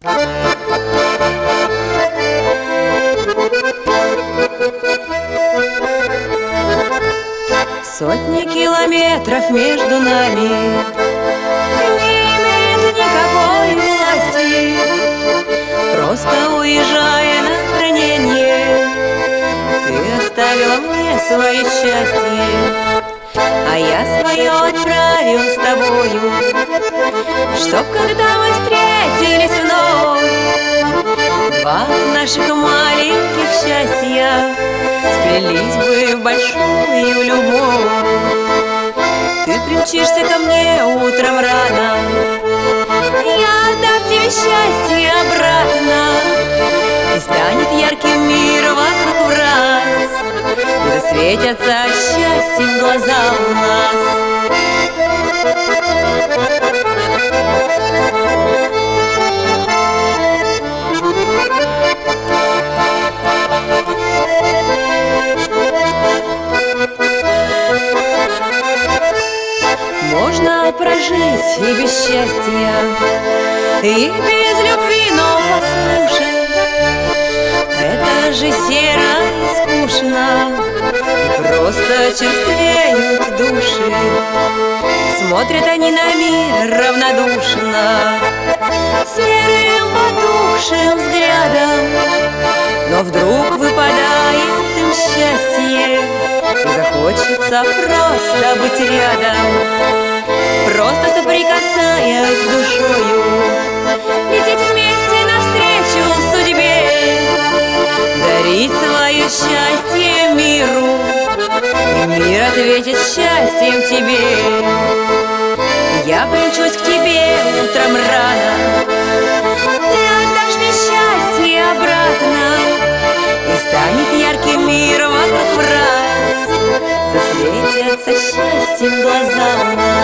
Сотни километров между нами не имеет никакой власти. Просто уезжая на хранение, ты оставила мне свое счастье, а я свое отправил с тобою, чтоб когда мы встретились вновь, два наших маленьких счастья сплелись бы в большую любовь. Ты примчишься ко мне утром рано, я отдам тебе счастье обратно, и станет ярким мир вокруг в раз, и засветятся счастьем глаза у нас. Можно прожить и без счастья, и без любви, но послушай, это же серо и скучно, и просто черствеют души. Смотрят они на мир равнодушно, серым потухшим взглядом, но вдруг выпадает им счастье, и захочется просто быть рядом, просто соприкасаясь с душою, лететь вместе навстречу судьбе, дарить свое счастье миру, и мир ответит счастьем тебе. Я примчусь к тебе утром рано, ты отдашь мне счастье обратно, и станет ярким мир вокруг в раз, засветятся счастьем глаза у нас.